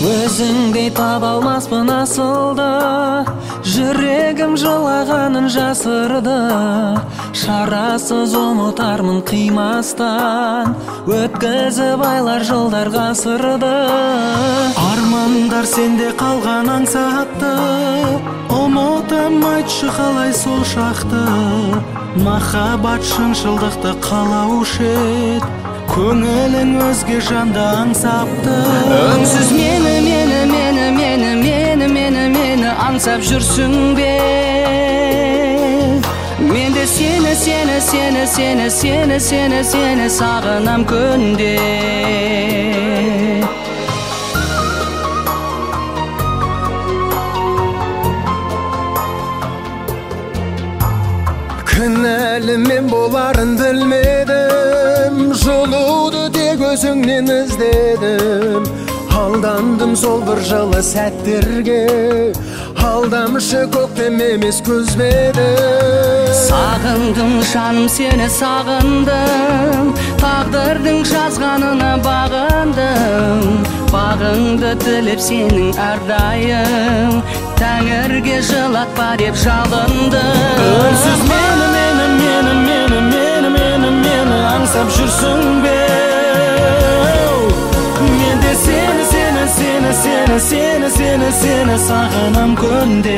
Өзіңдей таба алмаспын асылды, жүрегім жылағанын жасырды. Шарасыз ұмытармын қимастан, өткізіп айлар жылдар ғасырды. Армандар сенде қалған аңсатты, ұмытам айтшы қалай сол шақты. Махаббат шыншылдықты қалаушы ед, көңілің өзге жанды аңсапты. Үнсіз мені аңсап жүрсің бе? Мен де сені сағынам күнде. Кінәлі мен боларын білмедім, жолуды тек өзіңнен іздедім. Алдандым сол бір жылы сәттерге, алдамшы көктем емес көзбедім. Сағындым жаным, сені сағындым, тағдырдың жазғанына бағындым. Бағыңды тілеп сенің әрдайым, тәңірге жылатпа деп жалындым. Үнсіз мені аңсап жүрсің бе? Мен де сені сағынам күнде.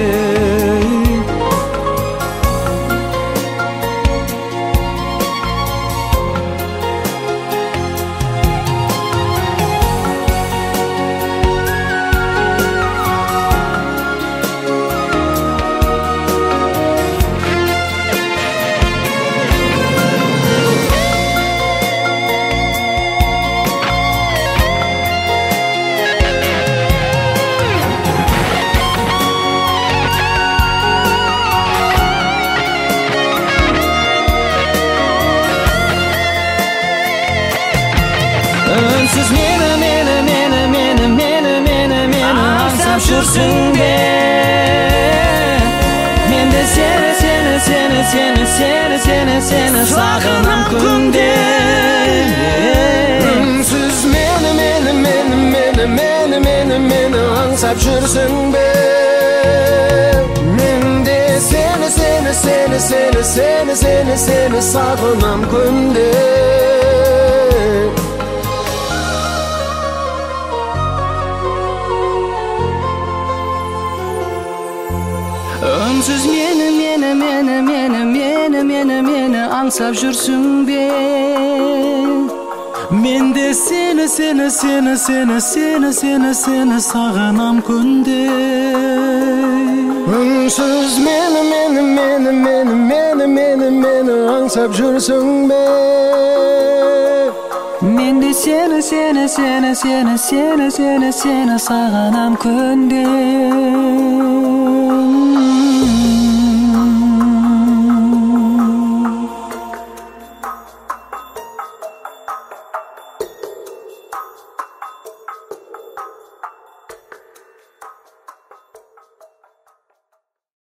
Үнсіз мені аңсап жүрсің бе? Мен де сені сағынам күнде. Үнсіз мені аңсап жүрсің бе? Мен де сені сағынам күнде. Үнсіз мені аңсап жүрсің бе? Мен де сені сағынам күнде. Үнсіз мені аңсап жүрсің бе? Мен де сені сағынам күнде.